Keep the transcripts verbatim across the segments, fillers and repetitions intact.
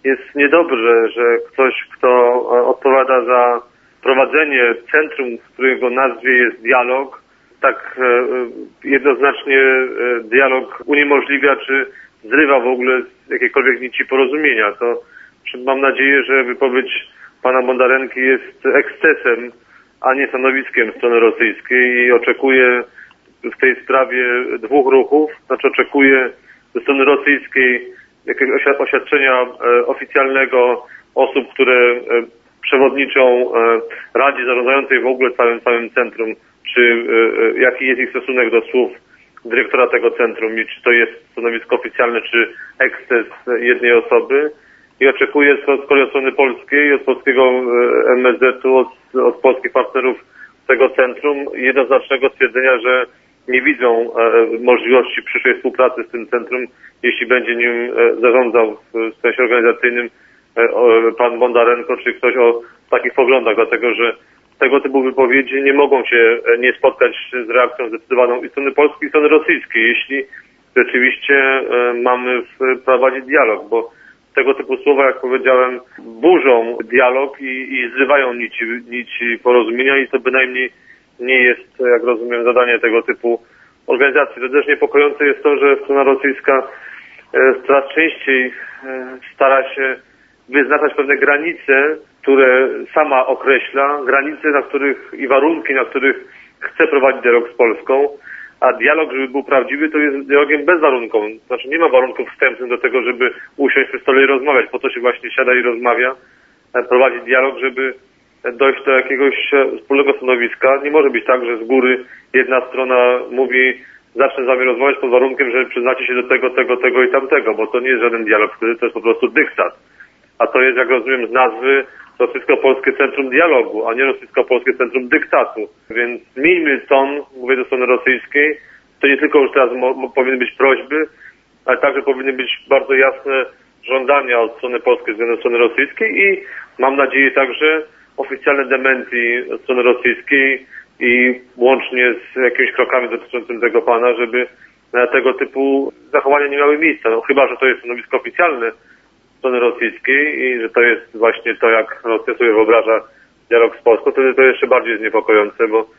jest niedobrze, że ktoś, kto odpowiada za prowadzenie centrum, w którego nazwie jest dialog, tak jednoznacznie dialog uniemożliwia, czy zrywa w ogóle z jakiejkolwiek nici porozumienia. To mam nadzieję, że wypowiedź pana Bondarenki jest ekscesem, a nie stanowiskiem strony rosyjskiej i oczekuję w tej sprawie dwóch ruchów. Znaczy oczekuję ze strony rosyjskiej jakiegoś oświadczenia oficjalnego osób, które przewodniczą Radzie Zarządzającej w ogóle całym, całym centrum, czy jaki jest ich stosunek do słów dyrektora tego centrum i czy to jest stanowisko oficjalne, czy eksces jednej osoby. I oczekuję z kolei od strony polskiej, od polskiego M S Z-u, od, od polskich partnerów tego centrum jednoznacznego stwierdzenia, że nie widzą e, możliwości przyszłej współpracy z tym centrum, jeśli będzie nim e, zarządzał w, w sensie organizacyjnym e, o, pan Bondarenko, czy ktoś o takich poglądach, dlatego że tego typu wypowiedzi nie mogą się e, nie spotkać z reakcją zdecydowaną i strony polskiej, i strony rosyjskiej, jeśli rzeczywiście e, mamy prowadzić dialog, bo tego typu słowa, jak powiedziałem, burzą dialog i, i zrywają nici, nici porozumienia i to bynajmniej nie jest, jak rozumiem, zadanie tego typu organizacji. To też niepokojące jest to, że strona rosyjska e, coraz częściej e, stara się wyznaczać pewne granice, które sama określa, granice, na których i warunki, na których chce prowadzić dialog z Polską. A dialog, żeby był prawdziwy, to jest dialogiem bezwarunkowym. Znaczy nie ma warunków wstępnych do tego, żeby usiąść przy stole i rozmawiać. Po to się właśnie siada i rozmawia, prowadzi dialog, żeby dojść do jakiegoś wspólnego stanowiska. Nie może być tak, że z góry jedna strona mówi, zacznę z wami rozmawiać pod warunkiem, że przyznacie się do tego, tego, tego i tamtego, bo to nie jest żaden dialog, wtedy to jest po prostu dyktat. A to jest, jak rozumiem, z nazwy Rosyjsko-Polskie Centrum Dialogu, a nie Rosyjsko-Polskie Centrum Dyktatu. Więc miejmy ton, mówię do strony rosyjskiej, to nie tylko już teraz powinny być prośby, ale także powinny być bardzo jasne żądania od strony polskiej względem strony rosyjskiej i mam nadzieję także oficjalne dementi od strony rosyjskiej i łącznie z jakimiś krokami dotyczącymi tego pana, żeby tego typu zachowania nie miały miejsca. No, chyba że to jest stanowisko oficjalne strony rosyjskiej i że to jest właśnie to, jak Rosja sobie wyobraża dialog z Polską, wtedy to jeszcze bardziej jest niepokojące, bo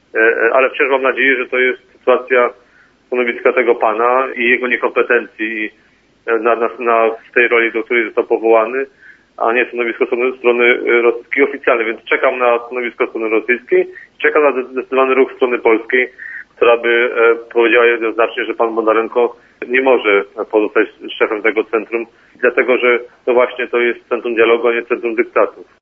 ale wciąż mam nadzieję, że to jest sytuacja stanowiska tego pana i jego niekompetencji na, na, na, w tej roli, do której został powołany, a nie stanowisko strony, strony rosyjskiej oficjalnej, więc czekam na stanowisko strony rosyjskiej, czekam na zdecydowany ruch strony polskiej, która by e, powiedziała jednoznacznie, że pan Bondarenko nie może pozostać szefem tego centrum, dlatego że to właśnie to jest centrum dialogu, a nie centrum dyktatu.